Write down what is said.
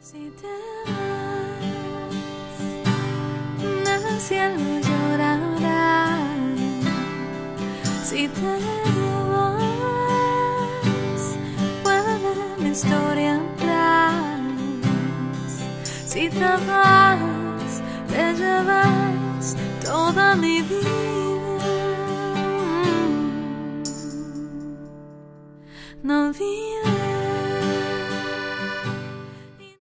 Si te vas, el cielo llorará. Si te vas, vuelve mi historia atrás. Si te vas, te llevas toda mi vida. No olvides